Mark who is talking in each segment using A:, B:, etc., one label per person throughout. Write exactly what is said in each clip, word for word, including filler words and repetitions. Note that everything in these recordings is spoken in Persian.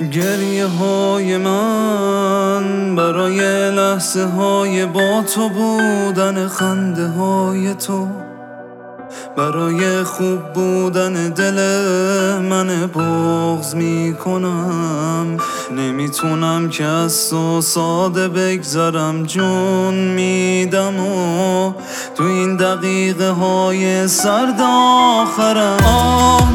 A: گریه های من برای لحظه های با تو بودن، خنده های تو برای خوب بودن دل من بغض میکنم. نمیتونم که از تو ساده بگذرم، جون میدم و تو این دقیقه های سرد آخرم آه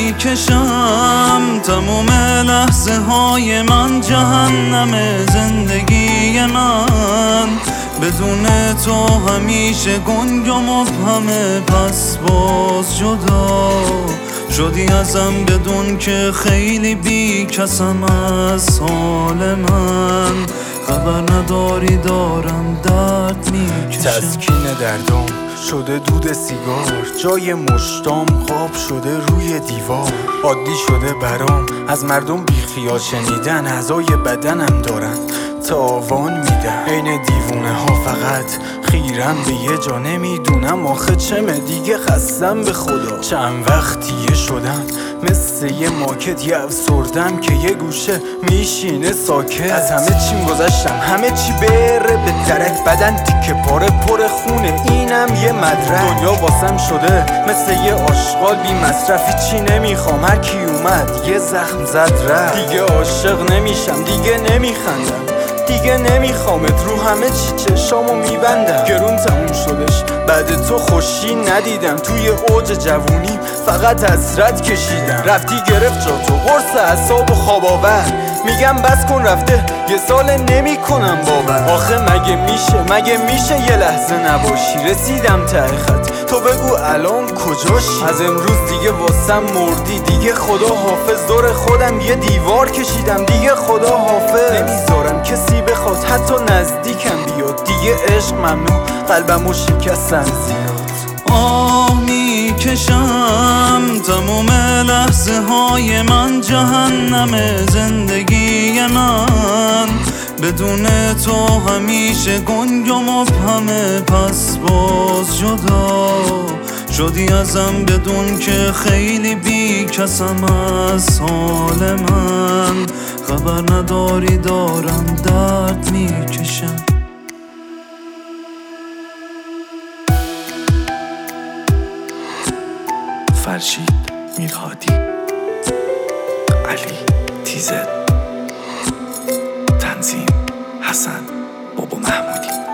A: میکشم. تموم لحظه های من جهنم زندگی من، بدون تو همیشه گنگ و مبهمه. پس باز جدا شدی ازم بدون که خیلی بی کسم از حال من. خبر نداری دارم درد میکشم.
B: تسکین دردم شده دود سیگار، جای مشتام خواب شده روی دیوار. عادی شده برام از مردم بی خیال شنیدن، اعضای بدنم دارن تاوان میدن. عین دیوونه ها فقط خیرم به یه جا، نمیدونم آخه چمه دیگه خستم به خدا. چند وقتیه شدم مثل یه ماکت، یه افسردم که یه گوشه میشینه ساکت. از همه چیم گذشتم، همه چی بره به درک، بدن تیکه پاره پر خونه، اینم یه مدرک. دنیا واسم شده مثل یه آشغال بی مصرفی، چی نمیخوام هر کی اومد یه زخم زد رفت. دیگه عاشق نمیشم، دیگه نمیخندم، دیگه نمیخوامت، رو همه چی چشامو میبندم. گرون تموم شدش بعد تو خوشی ندیدم، توی اوج جوونی فقط حسرت کشیدم. رفتی گرفت جا تو قرص اعصاب و خواب آور، میگم بس کن رفته یه سال نمی کنم باور. آخه مگه میشه مگه میشه یه لحظه نباشی؟ رسیدم ته خط تو بگو الان کجاشی؟ از امروز دیگه واسم مردی، دیگه خدا حافظ. دور خودم یه دیوار کشیدم، دیگه خدا حافظ. نمیذارم کسی بخواد حتی نزدیکم بیاد، دیگه عشق ممنوع، قلبمو شکستن زیاد.
A: آه میکشم تموم لحظه های من جهنم زندگی من، بدون تو همیشه گنگ و مبهمه. پس باز جدا شدی ازم بدون که خیلی بی کسم از حال من. خبر نداری دارم درد میکشم.
C: فرشید میرهادی، علی تیزت، تنظیم حسن بابا محمودی.